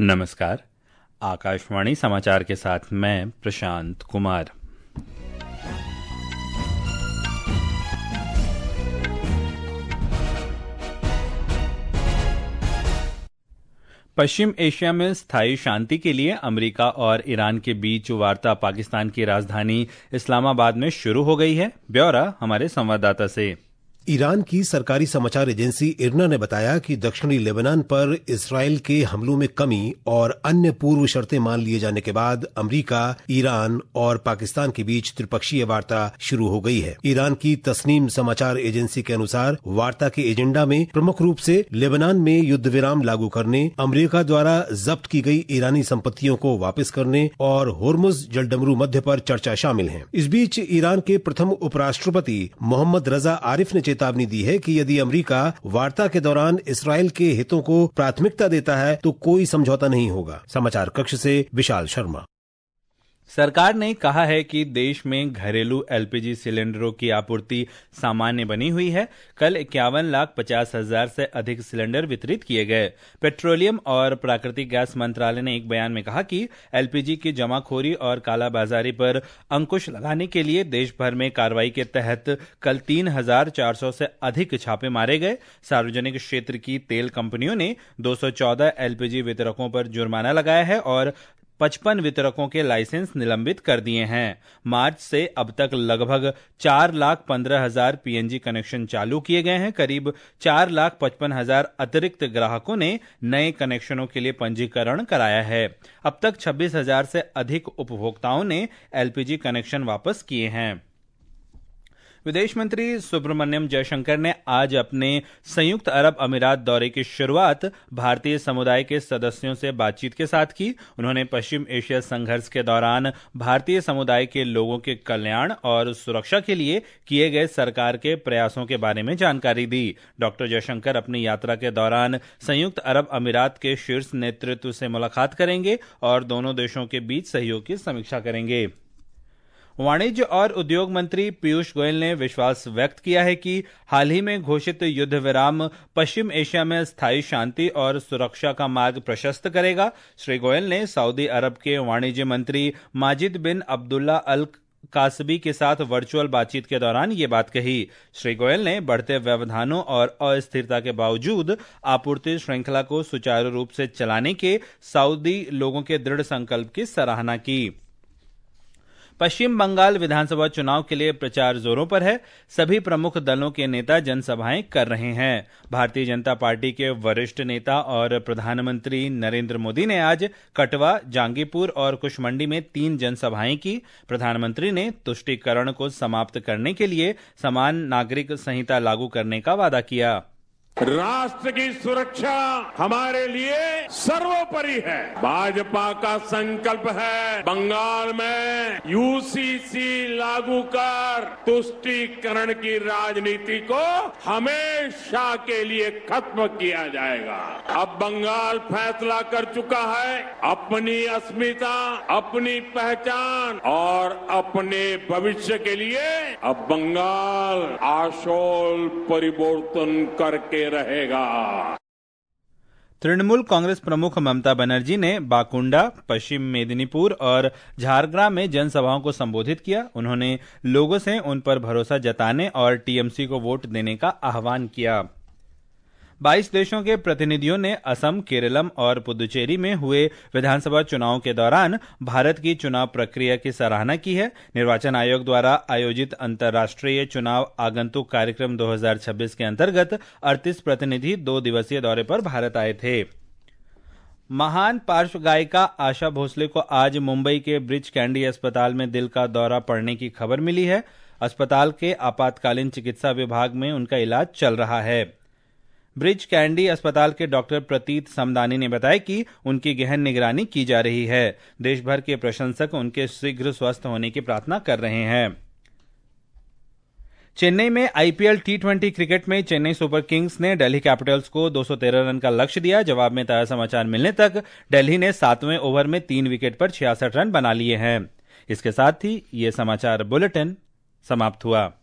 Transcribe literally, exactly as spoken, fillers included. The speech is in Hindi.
नमस्कार। आकाशवाणी समाचार के साथ मैं प्रशांत कुमार। पश्चिम एशिया में स्थायी शांति के लिए अमेरिका और ईरान के बीच वार्ता पाकिस्तान की राजधानी इस्लामाबाद में शुरू हो गई है। ब्यौरा हमारे संवाददाता से। ईरान की सरकारी समाचार एजेंसी इरना ने बताया कि दक्षिणी लेबनान पर इसराइल के हमलों में कमी और अन्य पूर्व शर्तें मान लिए जाने के बाद अमेरिका, ईरान और पाकिस्तान के बीच त्रिपक्षीय वार्ता शुरू हो गई है। ईरान की तस्नीम समाचार एजेंसी के अनुसार वार्ता के एजेंडा में प्रमुख रूप से लेबनान में युद्ध विराम लागू करने, अमेरिका द्वारा जब्त की गई ईरानी संपत्तियों को वापस करने और होर्मुज जलडमरू मध्य पर चर्चा शामिल है। इस बीच ईरान के प्रथम उपराष्ट्रपति मोहम्मद रजा आरिफ ने चेतावनी दी है कि यदि अमेरिका वार्ता के दौरान इसराइल के हितों को प्राथमिकता देता है तो कोई समझौता नहीं होगा। समाचार कक्ष से विशाल शर्मा। सरकार ने कहा है कि देश में घरेलू एलपीजी सिलेंडरों की आपूर्ति सामान्य बनी हुई है। कल इक्यावन लाख पचास हजार से अधिक सिलेंडर वितरित किए गए। पेट्रोलियम और प्राकृतिक गैस मंत्रालय ने एक बयान में कहा कि एलपीजी की जमाखोरी और कालाबाजारी पर अंकुश लगाने के लिए देश भर में कार्रवाई के तहत कल तीन हजार चार सौ से अधिक छापे मारे गए। सार्वजनिक क्षेत्र की तेल कंपनियों ने दो सौ चौदह एलपीजी वितरकों पर जुर्माना लगाया है और पचपन वितरकों के लाइसेंस निलंबित कर दिए हैं। मार्च से अब तक लगभग चार लाख पंद्रह हजार पीएनजी कनेक्शन चालू किए गए हैं। करीब चार लाख पचपन हजार अतिरिक्त ग्राहकों ने नए कनेक्शनों के लिए पंजीकरण कराया है। अब तक छब्बीस हजार से अधिक उपभोक्ताओं ने एलपीजी कनेक्शन वापस किए हैं। विदेश मंत्री सुब्रमण्यम जयशंकर ने आज अपने संयुक्त अरब अमीरात दौरे की शुरुआत भारतीय समुदाय के सदस्यों से बातचीत के साथ की। उन्होंने पश्चिम एशिया संघर्ष के दौरान भारतीय समुदाय के लोगों के कल्याण और सुरक्षा के लिए किए गए सरकार के प्रयासों के बारे में जानकारी दी। डॉक्टर जयशंकर अपनी यात्रा के दौरान संयुक्त अरब अमीरात के शीर्ष नेतृत्व से मुलाकात करेंगे और दोनों देशों के बीच सहयोग की समीक्षा करेंगे। वाणिज्य और उद्योग मंत्री पीयूष गोयल ने विश्वास व्यक्त किया है कि हाल ही में घोषित युद्ध विराम पश्चिम एशिया में स्थायी शांति और सुरक्षा का मार्ग प्रशस्त करेगा। श्री गोयल ने सऊदी अरब के वाणिज्य मंत्री माजिद बिन अब्दुल्ला अल कासबी के साथ वर्चुअल बातचीत के दौरान ये बात कही। श्री गोयल ने बढ़ते व्यवधानों और अस्थिरता के बावजूद आपूर्ति श्रृंखला को सुचारू रूप से चलाने के सऊदी लोगों के दृढ़ संकल्प की सराहना की। पश्चिम बंगाल विधानसभा चुनाव के लिए प्रचार जोरों पर है। सभी प्रमुख दलों के नेता जनसभाएं कर रहे हैं। भारतीय जनता पार्टी के वरिष्ठ नेता और प्रधानमंत्री नरेंद्र मोदी ने आज कटवा, जांगीपुर और कुशमंडी में तीन जनसभाएं की। प्रधानमंत्री ने तुष्टीकरण को समाप्त करने के लिए समान नागरिक संहिता लागू करने का वादा किया। राष्ट्र की सुरक्षा हमारे लिए सर्वोपरि है। भाजपा का संकल्प है बंगाल में यूसीसी लागू कर तुष्टीकरण की राजनीति को हमेशा के लिए खत्म किया जाएगा। अब बंगाल फैसला कर चुका है अपनी अस्मिता, अपनी पहचान और अपने भविष्य के लिए अब बंगाल आशोल परिवर्तन करके रहेगा। तृणमूल कांग्रेस प्रमुख ममता बनर्जी ने बाकुंडा, पश्चिम मेदिनीपुर और झारग्राम में जनसभाओं को संबोधित किया। उन्होंने लोगों से उन पर भरोसा जताने और टीएमसी को वोट देने का आह्वान किया। बाईस देशों के प्रतिनिधियों ने असम, केरलम और पुदुचेरी में हुए विधानसभा चुनाव के दौरान भारत की चुनाव प्रक्रिया की सराहना की है। निर्वाचन आयोग द्वारा आयोजित अंतर्राष्ट्रीय चुनाव आगंतुक कार्यक्रम दो हज़ार छब्बीस के अंतर्गत अड़तीस प्रतिनिधि दो दिवसीय दौरे पर भारत आए थे। महान पार्श्व गायिका आशा भोसले को आज मुंबई के ब्रिच कैंडी अस्पताल में दिल का दौरा पड़ने की खबर मिली है। अस्पताल के आपातकालीन चिकित्सा विभाग में उनका इलाज चल रहा है। ब्रिच कैंडी अस्पताल के डॉक्टर प्रतीत समदानी ने बताया कि उनकी गहन निगरानी की जा रही है। देश भर के प्रशंसक उनके शीघ्र स्वस्थ होने की प्रार्थना कर रहे हैं। चेन्नई में आईपीएल टी ट्वेंटी क्रिकेट में चेन्नई सुपर किंग्स ने दिल्ली कैपिटल्स को दो सौ तेरह रन का लक्ष्य दिया। जवाब में ताजा समाचार मिलने तक दिल्ली ने सातवें ओवर में तीन विकेट पर छियासठ रन बना लिए हैं। इसके साथ ही ये समाचार बुलेटिन समाप्त हुआ।